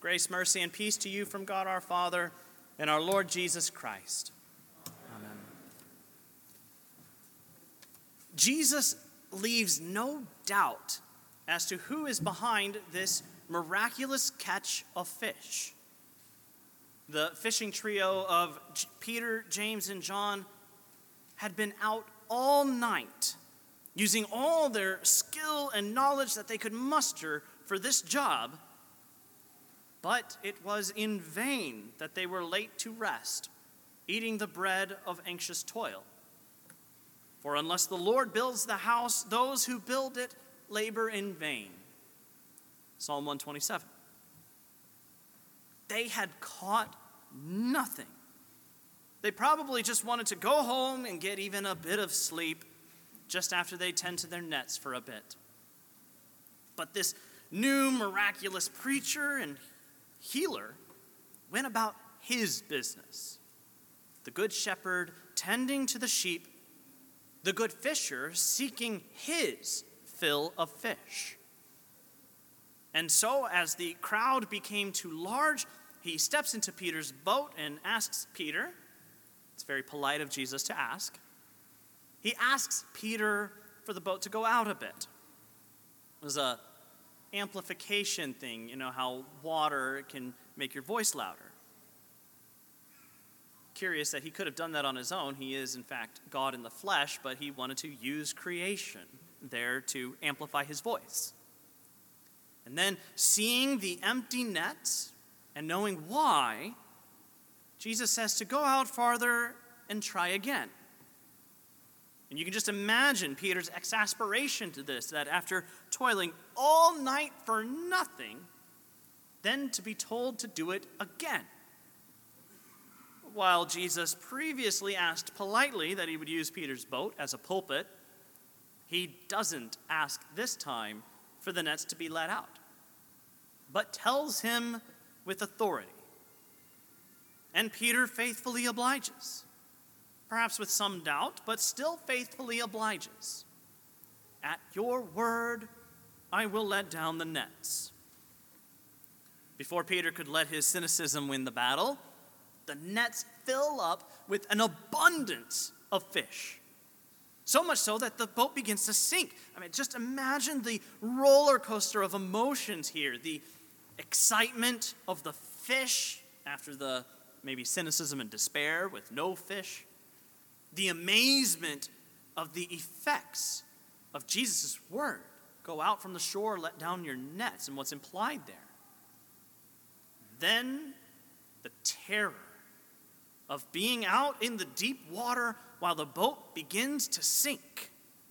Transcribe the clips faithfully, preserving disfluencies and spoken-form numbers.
Grace, mercy, and peace to you from God our Father and our Lord Jesus Christ. Amen. Jesus leaves no doubt as to who is behind this miraculous catch of fish. The fishing trio of Peter, James, and John had been out all night, using all their skill and knowledge that they could muster for this job, but it was in vain that they were late to rest, eating the bread of anxious toil. For unless the Lord builds the house, those who build it labor in vain. Psalm one twenty-seven. They had caught nothing. They probably just wanted to go home and get even a bit of sleep just after they tend to their nets for a bit. But this new miraculous preacher and healer went about his business. The good shepherd tending to the sheep, the good fisher seeking his fill of fish. And so as the crowd became too large, he steps into Peter's boat and asks Peter, it's very polite of Jesus to ask, he asks Peter for the boat to go out a bit. It was a amplification thing, you know, how water can make your voice louder. Curious that he could have done that on his own. He is, in fact, God in the flesh, but he wanted to use creation there to amplify his voice. And then seeing the empty nets and knowing why, Jesus says to go out farther and try again. And you can just imagine Peter's exasperation to this, that after toiling all night for nothing, then to be told to do it again. While Jesus previously asked politely that he would use Peter's boat as a pulpit, he doesn't ask this time for the nets to be let out, but tells him with authority. And Peter faithfully obliges, perhaps with some doubt, but still faithfully obliges. At your word, I will let down the nets. Before Peter could let his cynicism win the battle, the nets fill up with an abundance of fish. So much so that the boat begins to sink. I mean, just imagine the roller coaster of emotions here. The excitement of the fish after the maybe cynicism and despair with no fish. The amazement of the effects of Jesus' word. Go out from the shore, let down your nets, and what's implied there. Then the terror of being out in the deep water while the boat begins to sink.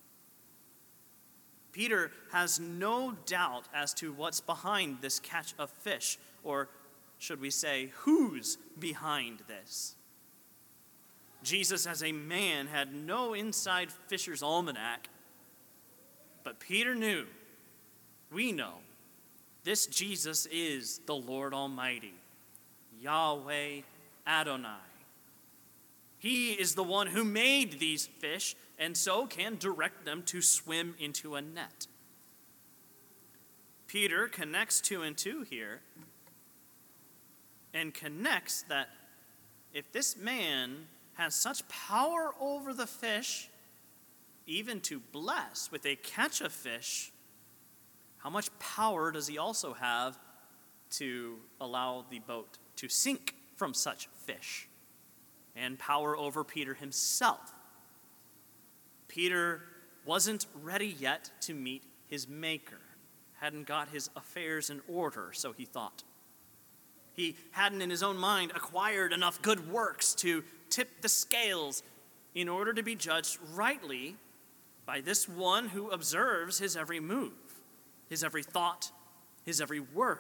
Peter has no doubt as to what's behind this catch of fish, or should we say, who's behind this? Jesus, as a man, had no inside fisher's almanac, but Peter knew, we know, this Jesus is the Lord Almighty, Yahweh Adonai. He is the one who made these fish, and so can direct them to swim into a net. Peter connects two and two here, and connects that if this man has such power over the fish, even to bless with a catch of fish, how much power does he also have to allow the boat to sink from such fish? And power over Peter himself. Peter wasn't ready yet to meet his maker. Hadn't got his affairs in order, so he thought. He hadn't in his own mind acquired enough good works to tip the scales in order to be judged rightly by this one who observes his every move, his every thought, his every word.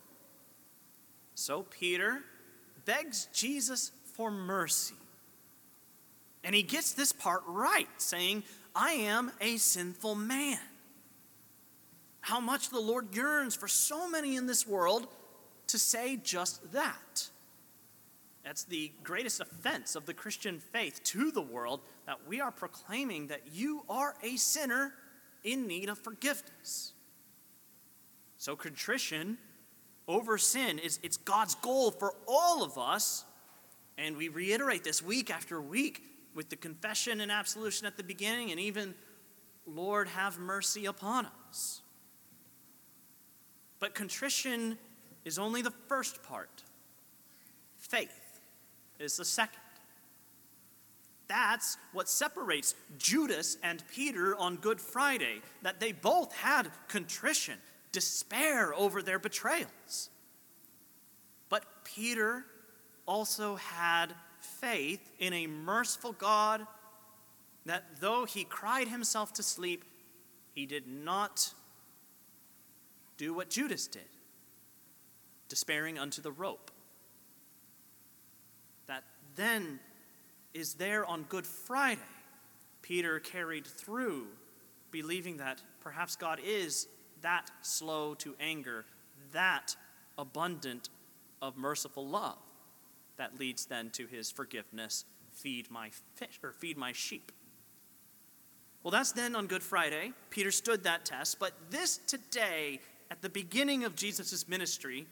So Peter begs Jesus for mercy. And he gets this part right, saying, I am a sinful man. How much the Lord yearns for so many in this world to say just that. That's the greatest offense of the Christian faith to the world, that we are proclaiming that you are a sinner in need of forgiveness. So contrition over sin. It's, it's God's goal for all of us. And we reiterate this week after week with the confession and absolution at the beginning, and even, Lord, have mercy upon us. But contrition is only the first part. Faith is the second. That's what separates Judas and Peter on Good Friday, that they both had contrition, despair over their betrayals. But Peter also had faith in a merciful God, that though he cried himself to sleep, he did not do what Judas did, despairing unto the rope. That then is there on Good Friday. Peter carried through, believing that perhaps God is that slow to anger, that abundant of merciful love, that leads then to his forgiveness, feed my fish, or feed my sheep. Well, that's then on Good Friday. Peter stood that test, but this today, at the beginning of Jesus' ministry,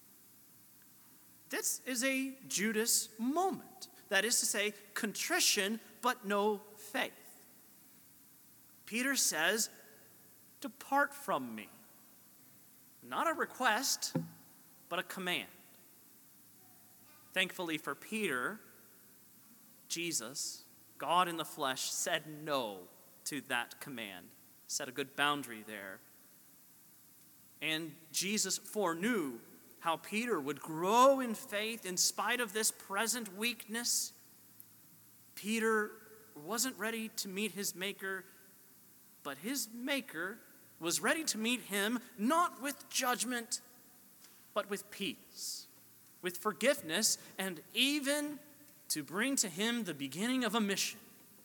this is a Judas moment. That is to say, contrition, but no faith. Peter says, "Depart from me." Not a request, but a command. Thankfully for Peter, Jesus, God in the flesh, said no to that command, set a good boundary there. And Jesus foreknew how Peter would grow in faith in spite of this present weakness. Peter wasn't ready to meet his Maker, but his Maker was ready to meet him, not with judgment, but with peace, with forgiveness, and even to bring to him the beginning of a mission.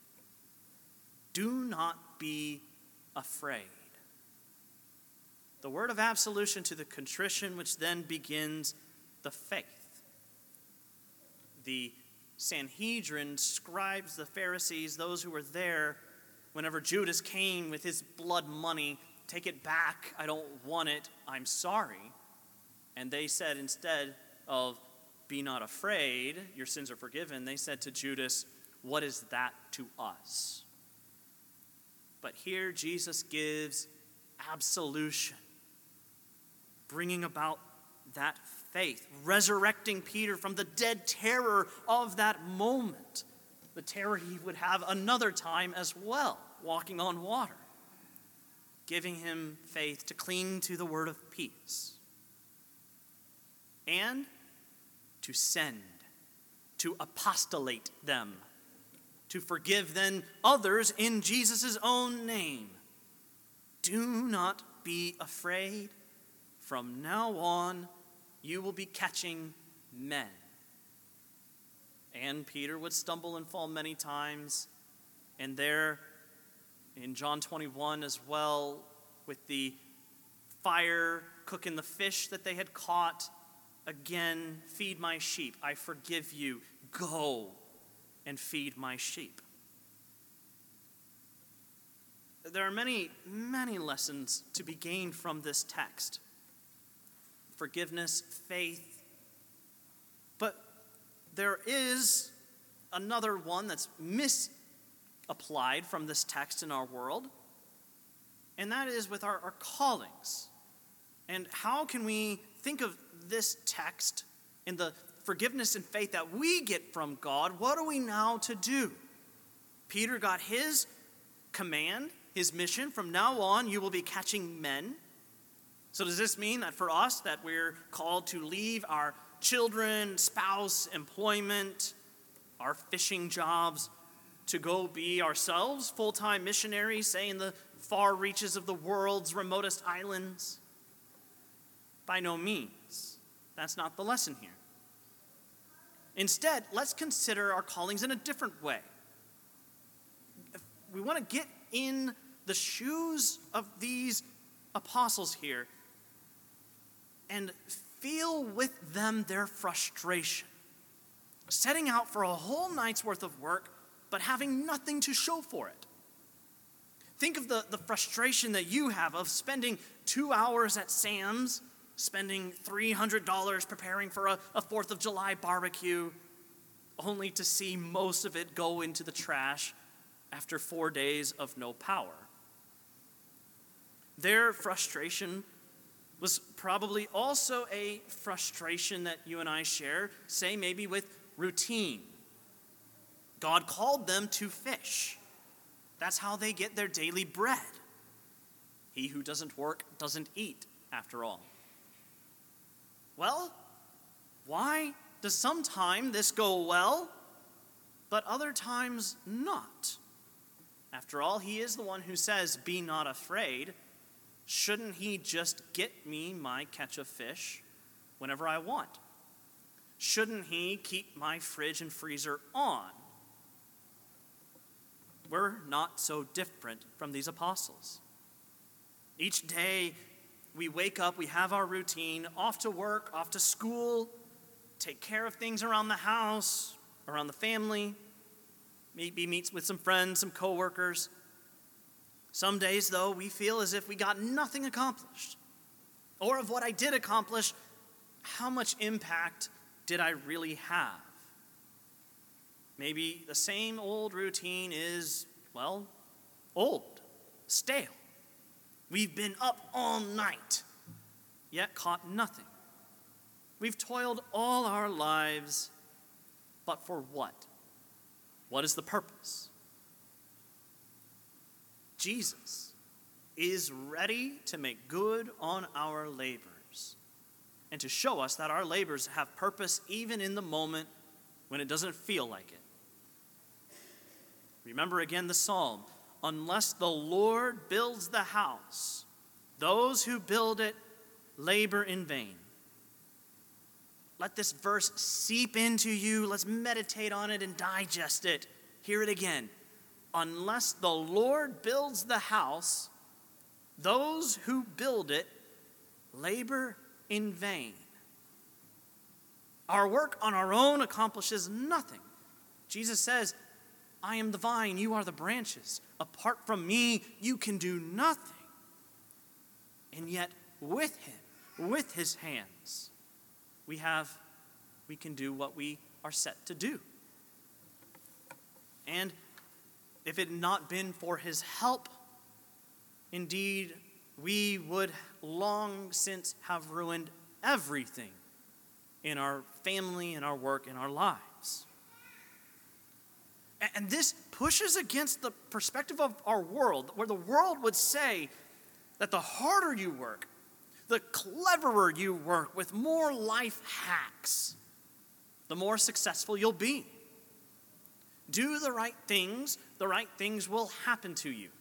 Do not be afraid. The word of absolution to the contrition, which then begins the faith. The Sanhedrin, scribes, the Pharisees, those who were there, whenever Judas came with his blood money, "Take it back, I don't want it, I'm sorry." And they said, instead of, "Be not afraid, your sins are forgiven," they said to Judas, "What is that to us?" But here Jesus gives absolution, bringing about that faith, resurrecting Peter from the dead terror of that moment, the terror he would have another time as well, walking on water, giving him faith to cling to the word of peace, and to send, to apostolate them, to forgive then others in Jesus' own name. Do not be afraid. From now on, you will be catching men. And Peter would stumble and fall many times. And there, in John twenty-one as well, with the fire cooking the fish that they had caught, again, "Feed my sheep, I forgive you, go and feed my sheep." There are many, many lessons to be gained from this text. Forgiveness, faith. But there is another one that's misapplied from this text in our world, and that is with our, our callings. And how can we think of this text in the forgiveness and faith that we get from God? What are we now to do? Peter got his command, his mission. From now on, you will be catching men. So does this mean that for us that we're called to leave our children, spouse, employment, our fishing jobs, to go be ourselves full-time missionaries, say in the far reaches of the world's remotest islands? By no means. That's not the lesson here. Instead, let's consider our callings in a different way. If we want to get in the shoes of these apostles here and feel with them their frustration. Setting out for a whole night's worth of work, but having nothing to show for it. Think of the, the frustration that you have of spending two hours at Sam's, spending three hundred dollars preparing for a, a fourth of July barbecue, only to see most of it go into the trash after four days of no power. Their frustration was probably also a frustration that you and I share, say maybe with routine. God called them to fish. That's how they get their daily bread. He who doesn't work doesn't eat, after all. Well, why does sometime this go well, but other times not? After all, he is the one who says, "Be not afraid." Shouldn't he just get me my catch of fish whenever I want? Shouldn't he keep my fridge and freezer on? We're not so different from these apostles. Each day we wake up, we have our routine, off to work, off to school, take care of things around the house, around the family, maybe meets with some friends, some coworkers. Some days, though, we feel as if we got nothing accomplished. Or of what I did accomplish, how much impact did I really have? Maybe the same old routine is, well, old, stale. We've been up all night, yet caught nothing. We've toiled all our lives, but for what? What is the purpose? Jesus is ready to make good on our labors and to show us that our labors have purpose even in the moment when it doesn't feel like it. Remember again the psalm, "Unless the Lord builds the house, those who build it labor in vain." Let this verse seep into you. Let's meditate on it and digest it. Hear it again. Unless the Lord builds the house, those who build it labor in vain. Our work on our own accomplishes nothing. Jesus says, "I am the vine, you are the branches. Apart from me, you can do nothing." And yet, with him, with his hands, we have, we can do what we are set to do. And if it had not been for his help, indeed, we would long since have ruined everything in our family, in our work, in our lives. And this pushes against the perspective of our world, where the world would say that the harder you work, the cleverer you work with more life hacks, the more successful you'll be. Do the right things, the right things will happen to you.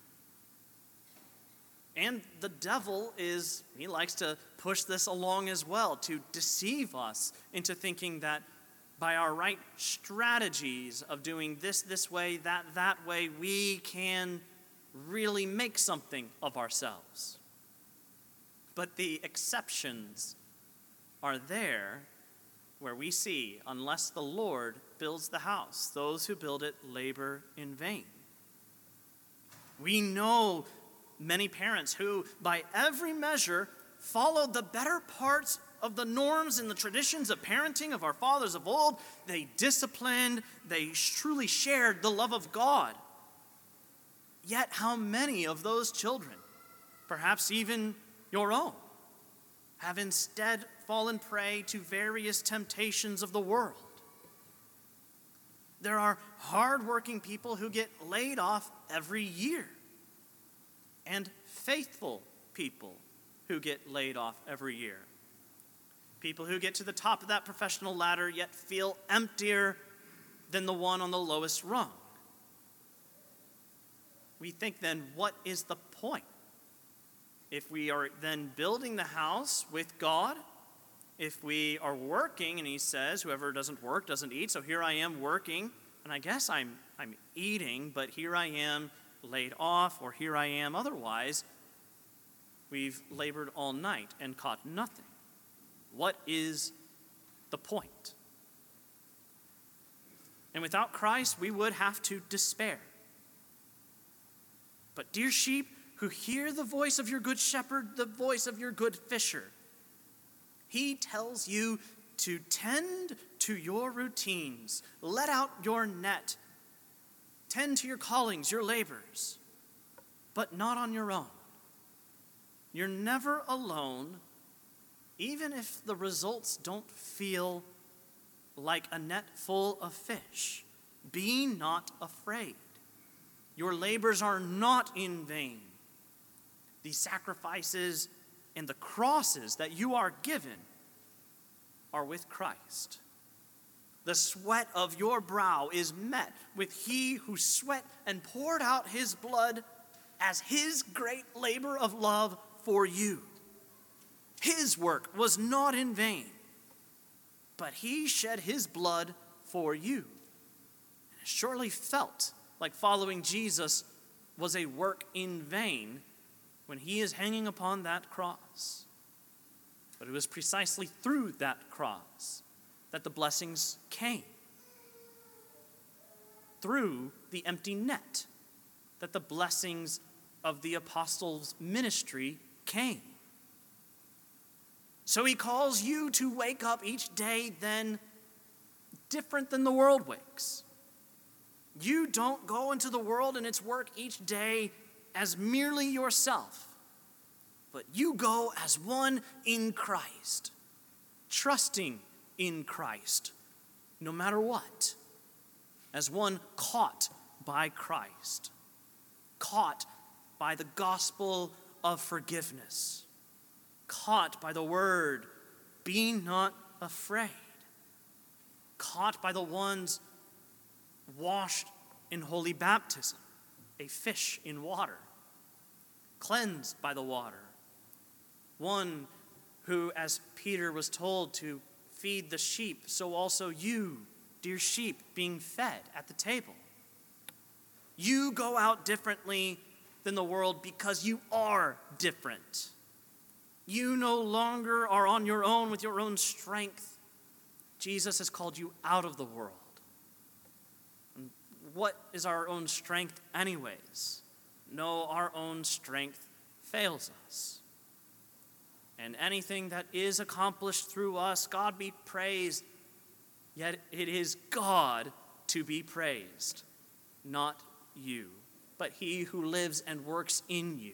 And the devil is, he likes to push this along as well, to deceive us into thinking that by our right strategies of doing this this way, that that way, we can really make something of ourselves. But the exceptions are there where we see, unless the Lord builds the house, those who build it labor in vain. We know many parents who, by every measure, followed the better parts of the norms and the traditions of parenting of our fathers of old. They disciplined, they truly shared the love of God. Yet how many of those children, perhaps even your own, have instead fallen prey to various temptations of the world? There are hardworking people who get laid off every year, and faithful people who get laid off every year. People who get to the top of that professional ladder yet feel emptier than the one on the lowest rung. We think then, what is the point? If we are then building the house with God, if we are working, and he says, whoever doesn't work doesn't eat, so here I am working, and I guess I'm I'm eating, but here I am laid off, or here I am otherwise, we've labored all night and caught nothing. What is the point? And without Christ, we would have to despair. But dear sheep, who hear the voice of your good shepherd, the voice of your good fisher, He tells you to tend to your routines. Let out your net. Tend to your callings, your labors, but not on your own. You're never alone, even if the results don't feel like a net full of fish. Be not afraid. Your labors are not in vain. The sacrifices and the crosses that you are given are with Christ. The sweat of your brow is met with he who sweat and poured out his blood as his great labor of love for you. His work was not in vain, but he shed his blood for you. It surely felt like following Jesus was a work in vain when he is hanging upon that cross. But it was precisely through that cross that the blessings came. Through the empty net that the blessings of the apostles' ministry came. So he calls you to wake up each day then different than the world wakes. You don't go into the world and its work each day as merely yourself, but you go as one in Christ, trusting in Christ, no matter what, as one caught by Christ, caught by the gospel of forgiveness, caught by the word, be not afraid, caught by the ones washed in holy baptism, a fish in water, cleansed by the water, one who, as Peter was told to feed the sheep, so also you, dear sheep, being fed at the table. You go out differently than the world because you are different. You no longer are on your own with your own strength. Jesus has called you out of the world. And what is our own strength anyways? No, our own strength fails us. And anything that is accomplished through us, God be praised, yet it is God to be praised, not you, but he who lives and works in you.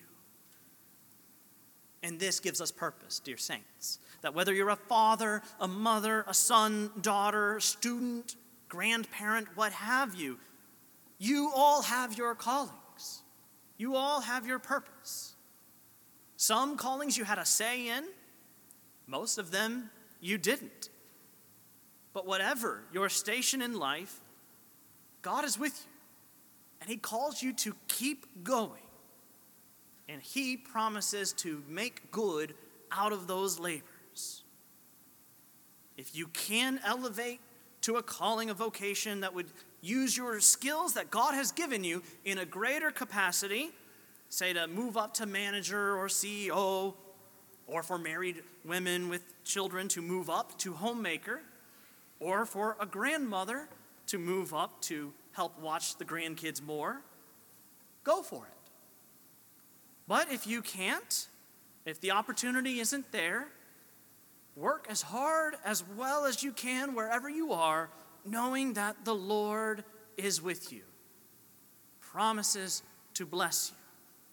And this gives us purpose, dear saints, that whether you're a father, a mother, a son, daughter, student, grandparent, what have you, you all have your callings. You all have your purpose. Some callings you had a say in, most of them you didn't. But whatever your station in life, God is with you, and he calls you to keep going. And he promises to make good out of those labors. If you can elevate to a calling, a vocation that would use your skills that God has given you in a greater capacity, say to move up to manager or C E O, or for married women with children to move up to homemaker, or for a grandmother to move up to help watch the grandkids more, go for it. But if you can't, if the opportunity isn't there, work as hard as well as you can wherever you are, knowing that the Lord is with you, promises to bless you.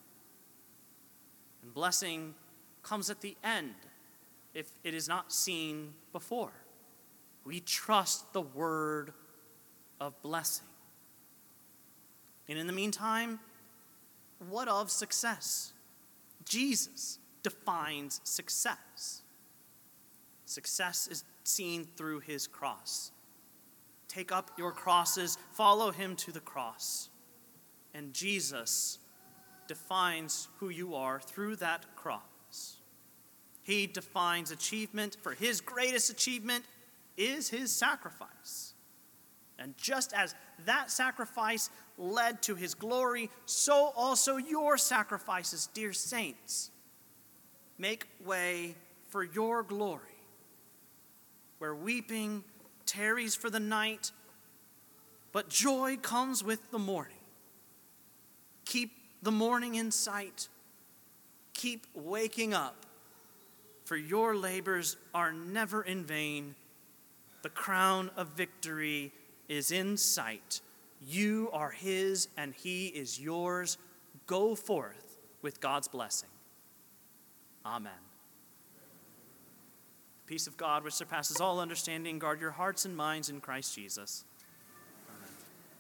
And blessing comes at the end if it is not seen before. We trust the word of blessing. And in the meantime, what of success? Jesus defines success. Success is seen through his cross. Take up your crosses, follow him to the cross. And Jesus defines who you are through that cross. He defines achievement, for his greatest achievement is his sacrifice. And just as that sacrifice led to his glory, so also your sacrifices, dear saints, make way for your glory. Where weeping tarries for the night, but joy comes with the morning. Keep the morning in sight. Keep waking up, for your labors are never in vain. The crown of victory is in sight. You are his and he is yours. Go forth with God's blessing. Amen. The peace of God, which surpasses all understanding, guard your hearts and minds in Christ Jesus.